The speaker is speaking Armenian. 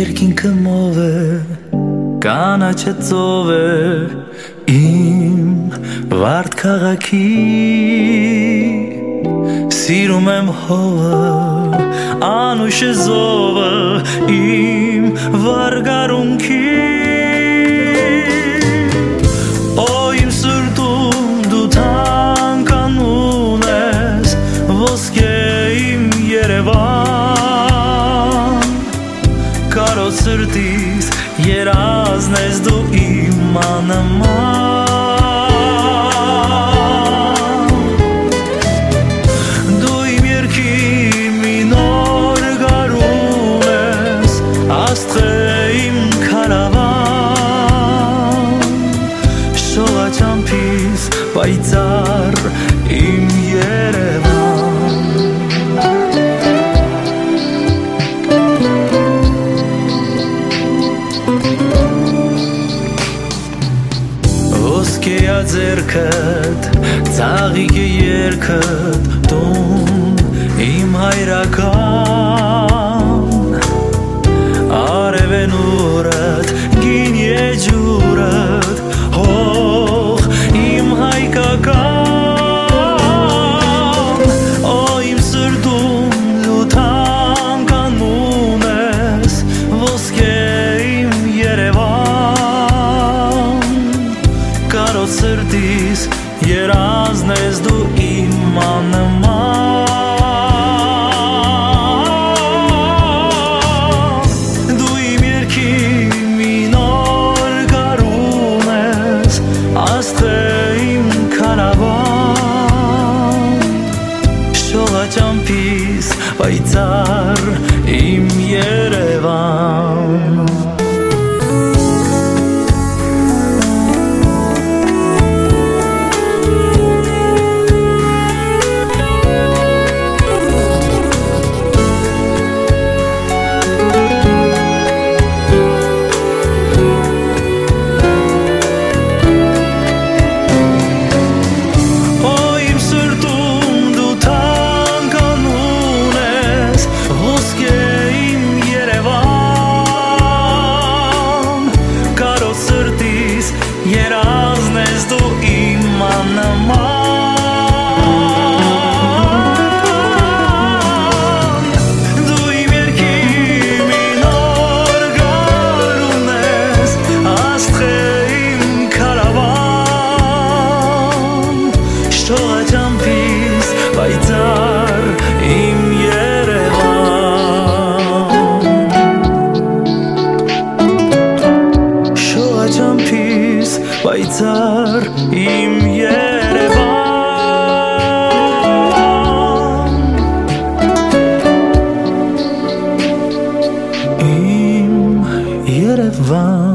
երկինքը մով է, կանաչը ծով է, իմ վարդ քաղաքի, սիրում եմ հովը, անուշը զովը, իմ վարգարունքի, օ իմ սրտում դու թանկանուն ես, ոսկե իմ Երևան, կարոտ սրտիս երազն ես դու իմ աննման, դու իմ երգի մի նոր գարուն ես, աստղը իմ քարավան, շողաչամփիս պայծառ իմ Երևան, ոսկեյա ձեռքդ, ծաղիկ է երգդ, տուն իմ հայրական, արև է նուրդ, գին եջուրդ, հող իմ հայկական, օ իմ սրտում դու թանկանուն ես, ոսկե իմ Երևան, կարոտ սրտիս երազն ես դու իմ աննման, դու իմ երգի մի նոր գարուն ես, աստղը իմ քարավան, շողաչամփիս պայծառ իմ Երևան, երազն ես դու իմ աննման, դու իմ երգի մի նոր գարուն ես, աստղը իմ քարավան, շողաչամփիս պայծառ իմ Երևան, շողաչամփիս պայծառ իմ Երևան, իմ Երևան.